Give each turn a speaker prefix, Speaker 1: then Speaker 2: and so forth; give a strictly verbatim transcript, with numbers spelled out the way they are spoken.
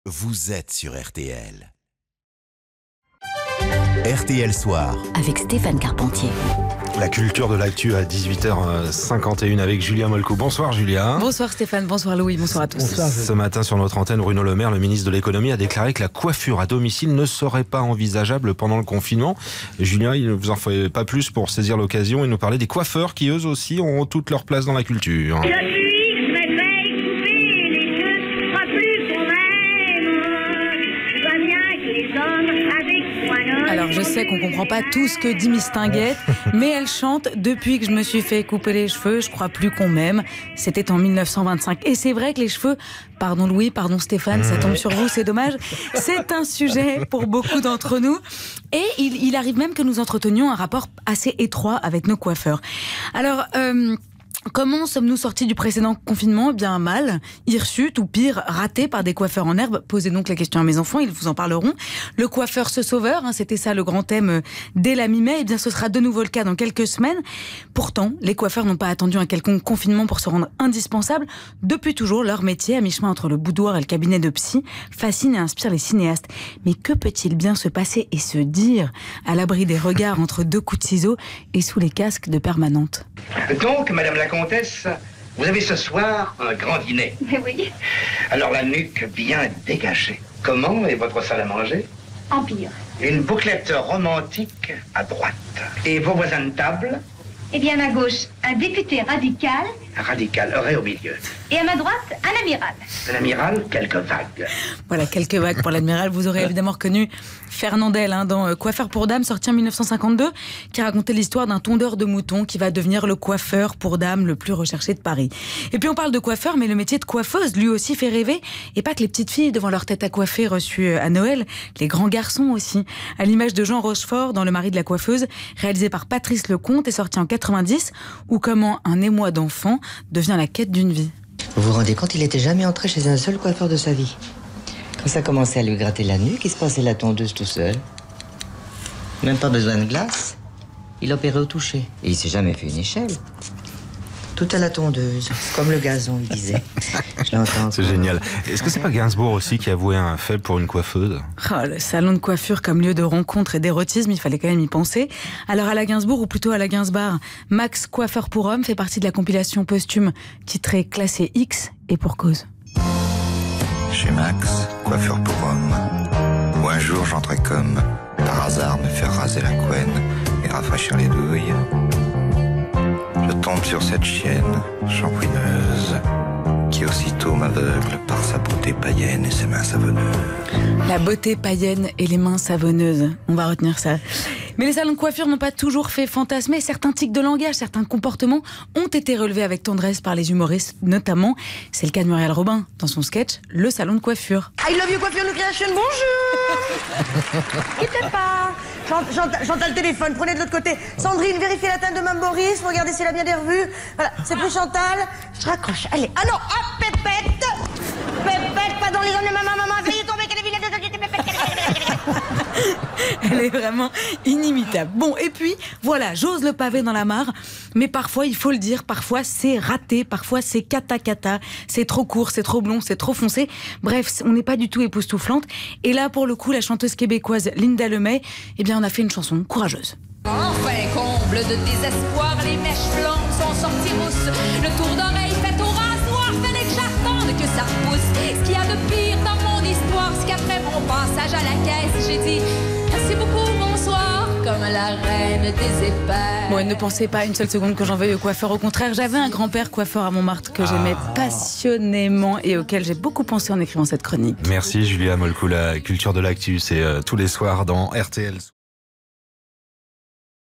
Speaker 1: vous êtes sur R T L. R T L Soir.
Speaker 2: Avec Stéphane Carpentier.
Speaker 3: La culture de l'actu à dix-huit heures cinquante et une avec Julia Molko. Bonsoir Julia.
Speaker 4: Bonsoir Stéphane, bonsoir Louis, bonsoir à tous.
Speaker 3: Bonsoir. Ce matin sur notre antenne, Bruno Le Maire, le ministre de l'économie, a déclaré que la coiffure à domicile ne serait pas envisageable pendant le confinement. Julia, il ne vous en fait pas plus pour saisir l'occasion et nous parler des coiffeurs qui eux aussi ont toute leur place dans la culture.
Speaker 4: Alors je sais qu'on comprend pas tout ce que dit Miss Tinguette, mais elle chante « Depuis que je me suis fait couper les cheveux, je crois plus qu'on m'aime ». C'était en mille neuf cent vingt-cinq. Et c'est vrai que les cheveux, pardon Louis, pardon Stéphane, ça tombe sur vous, c'est dommage. C'est un sujet pour beaucoup d'entre nous. Et il, il arrive même que nous entretenions un rapport assez étroit avec nos coiffeurs. Alors... Euh, Comment sommes-nous sortis du précédent confinement ? Bien mal, hirsutes ou pire, ratés par des coiffeurs en herbe. Posez donc la question à mes enfants, ils vous en parleront. Le coiffeur se sauveur, hein, c'était ça le grand thème dès la mi-mai. Et bien ce sera de nouveau le cas dans quelques semaines. Pourtant, les coiffeurs n'ont pas attendu un quelconque confinement pour se rendre indispensables. Depuis toujours, leur métier, à mi-chemin entre le boudoir et le cabinet de psy, fascine et inspire les cinéastes. Mais que peut-il bien se passer et se dire à l'abri des regards entre deux coups de ciseaux et sous les casques de permanente ?
Speaker 5: Donc, madame la comtesse, vous avez ce soir un grand dîner.
Speaker 6: Mais oui.
Speaker 5: Alors la nuque bien dégagée. Comment est votre salle à manger ?
Speaker 6: Empire.
Speaker 5: Une bouclette romantique à droite. Et vos voisins de table ?
Speaker 6: Eh bien, à ma gauche, un député radical.
Speaker 5: Un radical, aurait au milieu.
Speaker 6: Et à ma droite, un amiral.
Speaker 5: Un amiral, quelques vagues.
Speaker 4: Voilà, quelques vagues pour l'amiral. Vous aurez évidemment reconnu Fernandel hein, dans Coiffeur pour dames, sorti en mille neuf cent cinquante-deux, qui racontait l'histoire d'un tondeur de moutons qui va devenir le coiffeur pour dames le plus recherché de Paris. Et puis on parle de coiffeur, mais le métier de coiffeuse, lui aussi, fait rêver. Et pas que les petites filles devant leur tête à coiffer reçues à Noël, les grands garçons aussi. À l'image de Jean Rochefort dans Le mari de la coiffeuse, réalisé par Patrice Lecomte et sorti en quatre-vingt-dix, ou comment un émoi d'enfant devient la quête d'une vie.
Speaker 7: Vous vous rendez compte, il n'était jamais entré chez un seul coiffeur de sa vie. Quand ça commençait à lui gratter la nuque, il se passait la tondeuse tout seul. Même pas besoin de glace. Il opérait au toucher. Et il s'est jamais fait une échelle. Tout à la tondeuse, comme le gazon, il disait. Je l'entends.
Speaker 3: C'est génial. Est-ce que c'est pas Gainsbourg aussi qui avouait un faible pour une coiffeuse ?
Speaker 4: Oh, le salon de coiffure comme lieu de rencontre et d'érotisme, il fallait quand même y penser. Alors à la Gainsbourg, ou plutôt à la Gainsbar, Max Coiffeur pour hommes fait partie de la compilation posthume titrée Classé X, et pour cause.
Speaker 8: Chez Max, coiffeur pour homme, où un jour j'entrais comme, par hasard, me faire raser la couenne et rafraîchir les douilles. Je tombe sur cette chienne, shampouineuse, qui aussitôt m'aveugle par sa beauté païenne et ses mains savonneuses.
Speaker 4: La beauté païenne et les mains savonneuses, on va retenir ça. Mais les salons de coiffure n'ont pas toujours fait fantasmer. Certains tics de langage, certains comportements ont été relevés avec tendresse par les humoristes, notamment. C'est le cas de Muriel Robin dans son sketch Le salon de coiffure.
Speaker 9: I love you coiffure new creation, bonjour. Quittez pas. J'entends le téléphone, prenez de l'autre côté. Sandrine, vérifiez la teinte de Mme Boris, regardez si elle a bien des revues. Voilà, c'est plus Chantal. Je raccroche, allez. Ah non, ah, pépette. Pépette, pas dans les hommes de maman, maman, veuillez tomber, qu'elle est vilaine de société, pépette.
Speaker 4: Elle est vraiment inimitable. Bon, et puis, voilà, j'ose le pavé dans la mare, mais parfois, il faut le dire, parfois c'est raté, parfois c'est cata-cata, c'est trop court, c'est trop blond, c'est trop foncé. Bref, on n'est pas du tout époustouflante. Et là, pour le coup, la chanteuse québécoise Linda Lemay, eh bien, on a fait une chanson courageuse.
Speaker 10: Enfin, comble de désespoir, les mèches blondes sont sorties rousses. Le tour d'oreille fait au rasoir, fallait que j'attende que ça repousse. Ce qu'il y a de pire dans mon histoire, c'est qu'après mon passage à la caisse, j'ai dit merci beaucoup, bonsoir, comme la reine des épais.
Speaker 4: Bon, ne pensez pas une seule seconde que j'en veuille au coiffeur. Au contraire, j'avais un grand-père coiffeur à Montmartre que j'aimais ah. passionnément et auquel j'ai beaucoup pensé en écrivant cette chronique.
Speaker 3: Merci Julia Molko, la culture de l'actu, c'est euh, tous les soirs dans R T L.